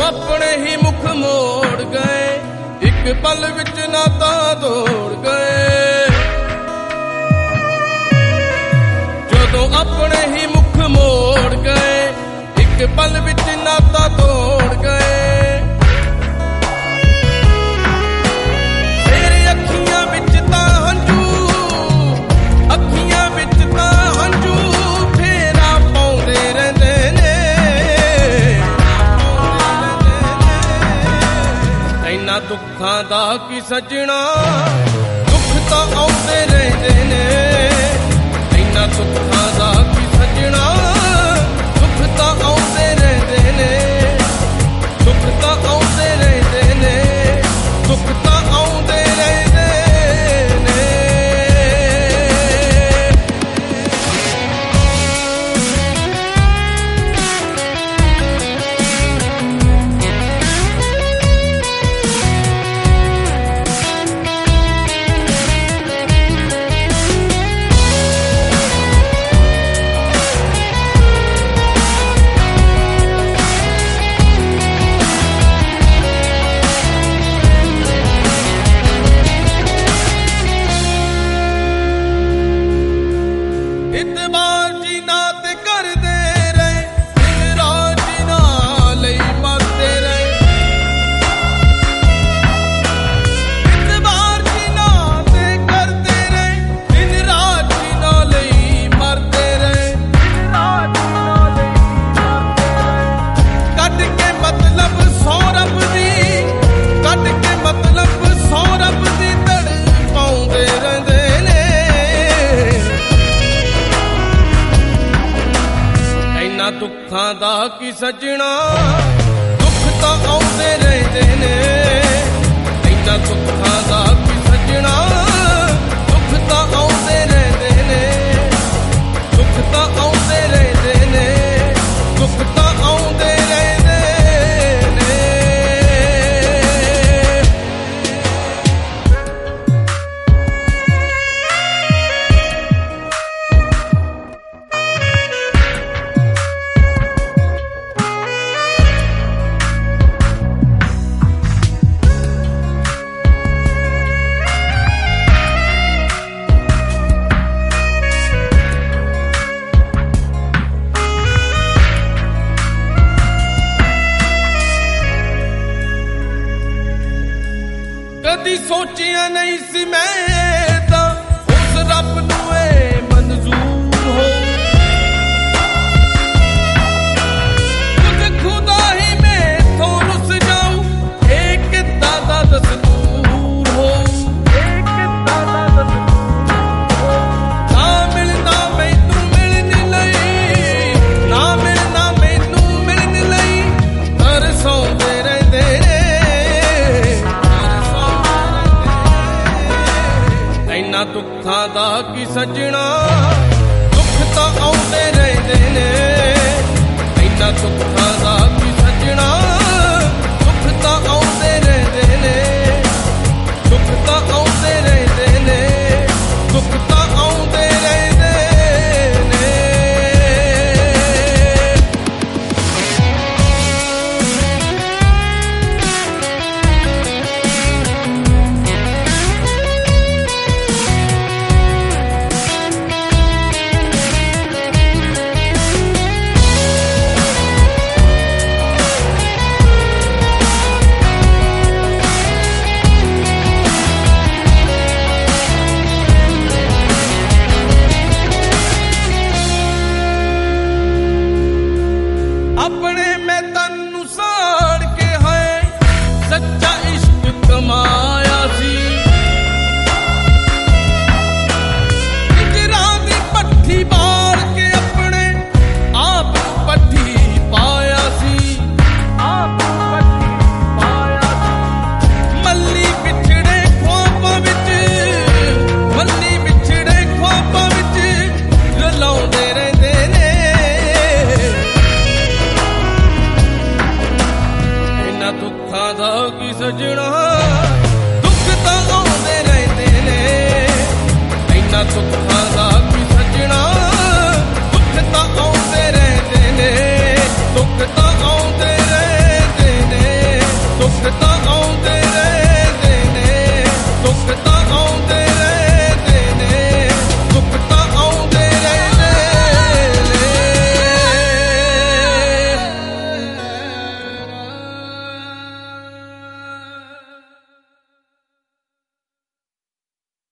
अपने ही मुख मोड़ गए, एक पल विच नाता दौड़ गए। जदों अपने ही मुख मोड़ गए, एक पल विच नाता तोड़ गए। तेरे अखियां विच तां हंझू, अखियां विच तां हंझू फेरा पाउंदे रहिंदे ने। इन्हां दुखां दा की सजना, दुख तां आउंदे रहिंदे ने। इन्हां दुखां दा की सजना, दुख तां आउंदे रहिंदे ने। दुख तां आउंदे रहिंदे ने, दुख तां आउंदे रहिंदे ने। दुखां दा की सजना, दुख तां आउंदे रहिंदे ने। इन्हां दुखां दा की सजना, दुख तां आउंदे रहिंदे ने। दुख तां आउंदे रहिंदे ने, दुख तां आउंदे रहिंदे ने। कदी सोचिया नहीं सी मैं तां उस रब नूं ए मंजूर हो। खुद खुदा ही मैथों रुस जाऊं, एक किद्दां दा दस्तूर हो। ना मिलना मैनूं मिलण लई, ना मिलना मैनूं मिलण लई तरसौंदे रहिंदे ने। इन्हां दुखां दा की सजना, दुख तां आउंदे रहिंदे ने। इन्हां दुखां दा की सजना, दुख तां आउंदे रहिंदे ने। दुख तां आउंदे रहिंदे ने, दुख तां आउंदे रहिंदे ने। अपने मैं तन्नू साड़ के है सच्चा इश्क कमाया सी। हिजरां दी पट्ठी बार के अपने आप पट्ठी पाया सी। मल्ली बिछड़े ख्वाबां विच, मल्ली बिछड़े ख्वाबां विच रलाउंदे रहिंदे ने। दुखां दा की सजना, दुख तां आउंदे रहिंदे ने। इन्हां दुखां दा